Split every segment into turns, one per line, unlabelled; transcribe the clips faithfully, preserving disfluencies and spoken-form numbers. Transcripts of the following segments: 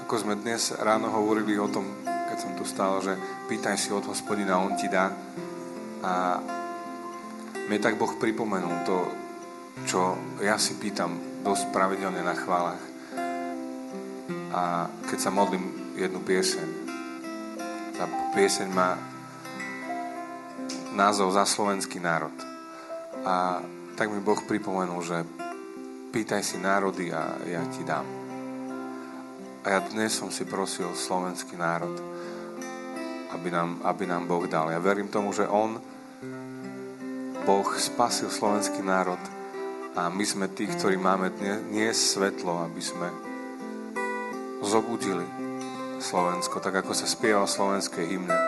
ako sme dnes ráno hovorili o tom, keď som tu stál, že pýtaj si od Hospodina, on ti dá. A mne tak Boh pripomenul to, čo ja si pýtam dosť pravidelne na chválach. A keď sa modlím jednu pieseň, tá pieseň má názov Za slovenský národ. A tak mi Boh pripomenul, že pýtaj si národy a ja ti dám. A ja dnes som si prosil slovenský národ, aby nám, aby nám Boh dal. Ja verím tomu, že On, Boh, spasil slovenský národ a my sme tí, ktorí máme dnes, dnes svetlo, aby sme zobudili Slovensko, tak ako sa spieva v slovenskej hymne.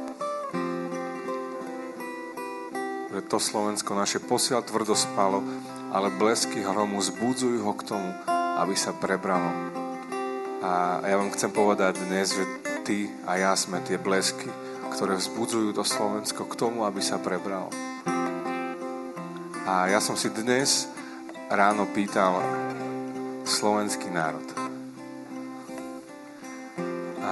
Že to Slovensko naše posiaľ tvrdo spalo, ale blesky hromu zbudzujú ho k tomu, aby sa prebralo. A ja vám chcem povedať dnes, že ty a ja sme tie blesky, ktoré vzbudzujú to Slovensko k tomu, aby sa prebralo. A ja som si dnes ráno pýtal slovenský národ. A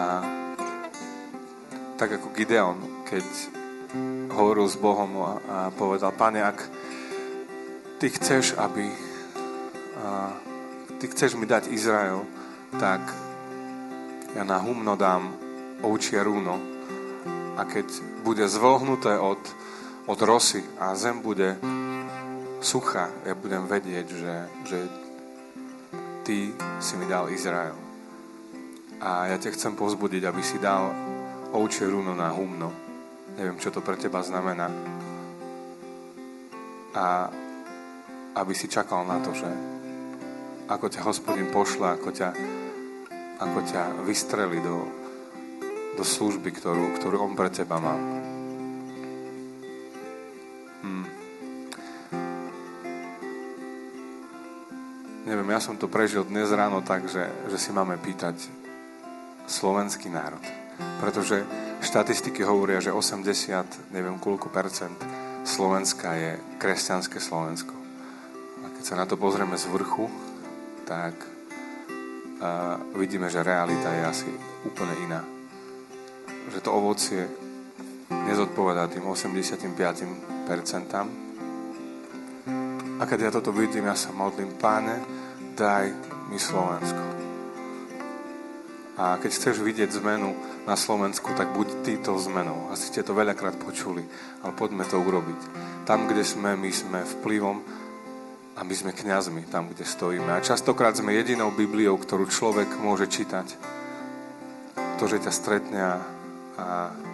tak ako Gideon, keď hovoril s Bohom a povedal: Pane, ak ty chceš, aby a, ty chceš mi dať Izrael, tak ja na humno dám ovčie rúno, a keď bude zvlhnuté od, od rosy a zem bude suchá, ja budem vedieť, že, že ty si mi dal Izrael. A ja ťa chcem povzbudiť, aby si dal ovčie rúno na humno. Neviem, čo to pre teba znamená. A aby si čakal na to, že ako ťa Hospodin pošle, ako ťa, ako ťa vystrelí do, do služby, ktorú, ktorú on pre teba má. Hmm. Neviem, ja som to prežil dnes ráno tak, že, že si máme pýtať slovenský národ. Pretože štatistiky hovoria, že osemdesiat, neviem koľko percent Slovenska je kresťanské Slovensko. A keď sa na to pozrieme z vrchu, tak uh, vidíme, že realita je asi úplne iná. Že to ovocie nezodpovedá tým osemdesiatpäť percent. A keď ja toto vidím, ja sa modlím: Páne, daj mi Slovensko. A keď chceš vidieť zmenu na Slovensku, tak buď ty tou zmenou. Asi ste to veľakrát počuli, ale poďme to urobiť. Tam, kde sme, my sme vplyvom a my sme kňazmi, tam, kde stojíme. A častokrát sme jedinou Bibliou, ktorú človek môže čítať. To, že ťa stretne a, a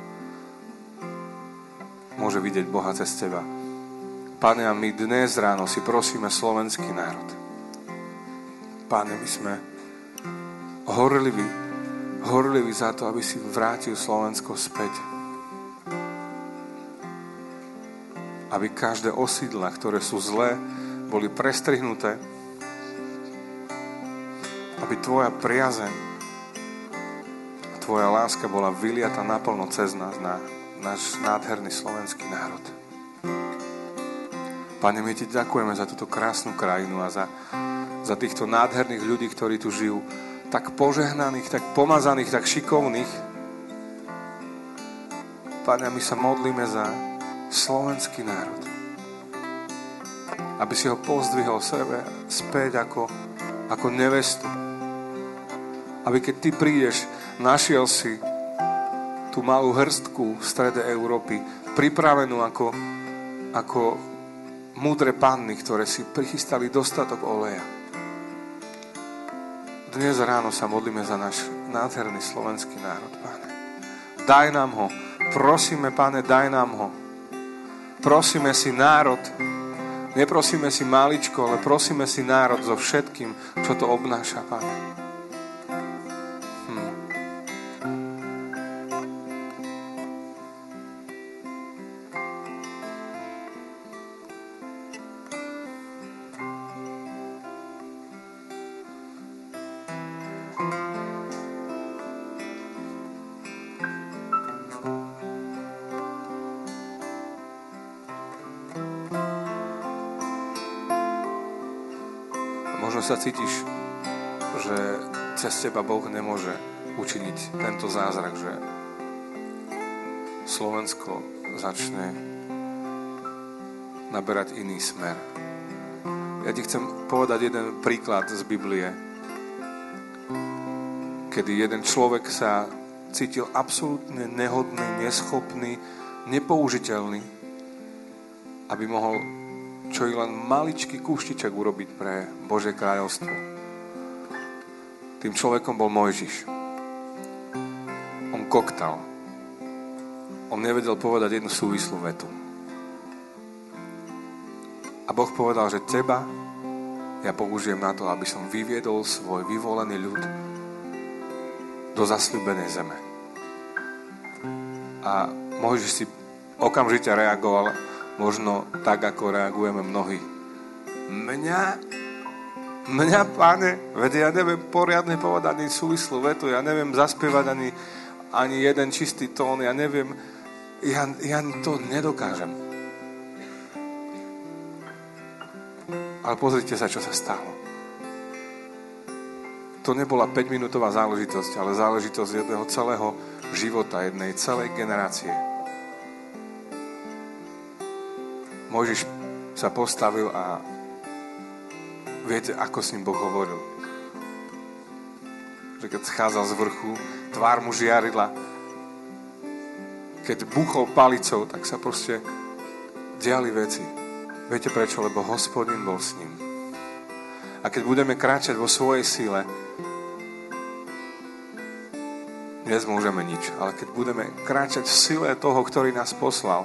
môže vidieť Boha cez teba. Pane, a my dnes ráno si prosíme slovenský národ. Pane, my sme horliví, horliví za to, aby si vrátil Slovensko späť. Aby každé osídla, ktoré sú zlé, boli prestrihnuté. Aby tvoja priazeň a tvoja láska bola vyliata naplno cez nás, na náš nádherný slovenský národ. Pane, my ti ďakujeme za túto krásnu krajinu a za, za týchto nádherných ľudí, ktorí tu žijú, tak požehnaných, tak pomazaných, tak šikovných. Pane, my sa modlíme za slovenský národ. Aby si ho pozdvihol sebe späť ako, ako nevestu. Aby keď ty prídeš, našiel si tú malú hrstku v strede Európy, pripravenú ako, ako múdre panny, ktoré si prichystali dostatok oleja. Dnes ráno sa modlíme za náš nádherný slovenský národ, Pane. Daj nám ho. Prosíme, Pane, daj nám ho. Prosíme si národ. Neprosíme si maličko, ale prosíme si národ so všetkým, čo to obnáša, Pane. Hm. Možno sa cítiš, že cez teba Boh nemôže učiniť tento zázrak, že Slovensko začne naberať iný smer. Ja ti chcem povedať jeden príklad z Biblie, kedy jeden človek sa cítil absolútne nehodný, neschopný, nepoužiteľný, aby mohol čo i len maličký kúštiček urobiť pre Božie kráľovstvo. Tým človekom bol Mojžiš. On koktal. On nevedel povedať jednu súvislú vetu. A Boh povedal, že teba ja použijem na to, aby som vyviedol svoj vyvolený ľud do zasľúbenej zeme. A Mojžiš si okamžite reagoval možno tak, ako reagujeme mnohí. Mňa, mňa, Pane, veď ja neviem poriadne povedať ani súvislú vetu, ja neviem zaspievať ani, ani jeden čistý tón, ja neviem, ja, ja to nedokážem. Ale pozrite sa, čo sa stalo. To nebola päťminútová záležitosť, ale záležitosť jedného celého života, jednej celej generácie. Mojžiš sa postavil a viete, ako s ním Boh hovoril. Že keď schádzal z vrchu, tvár mu žiarila. Keď buchol palicou, tak sa proste diali veci. Viete prečo? Lebo Hospodin bol s ním. A keď budeme kráčať vo svojej sile, nezmôžeme nič. Ale keď budeme kráčať v sile toho, ktorý nás poslal,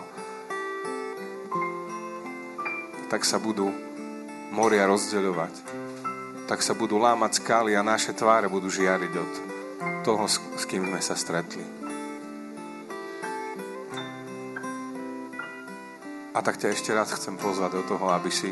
tak sa budú moria rozdeľovať. Tak sa budú lámať skály a naše tváre budú žiariť od toho, s kým sme sa stretli. A tak ťa ešte raz chcem pozvať do toho, aby si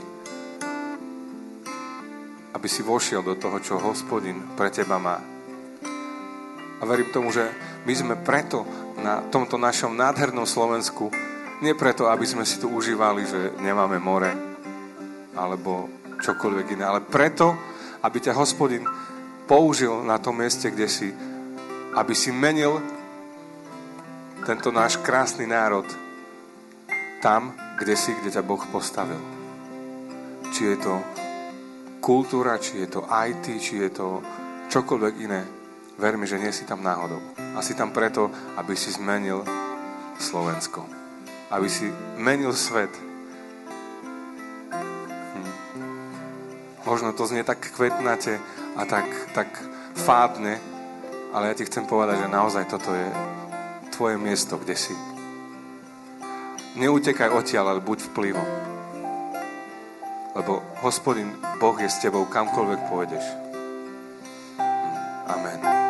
aby si vošiel do toho, čo Hospodin pre teba má. A verím tomu, že my sme preto na tomto našom nádhernom Slovensku, nie preto, aby sme si tu užívali, že nemáme more, alebo čokoľvek iné, ale preto, aby ťa Hospodin použil na tom mieste, kde si, aby si menil tento náš krásny národ tam, kde si, kde ťa Boh postavil. Či je to kultúra, či je to í té, či je to čokoľvek iné. Ver mi, že nie si tam náhodou. A si tam preto, aby si zmenil Slovensko. Aby si menil svet. Hm. Možno to znie tak kvetnate a tak, tak fádne, ale ja ti chcem povedať, že naozaj toto je tvoje miesto, kde si. Neutekaj odtiaľ, ale buď vplyvom. Lebo Hospodin, Boh je s tebou kamkoľvek pôjdeš. Amen.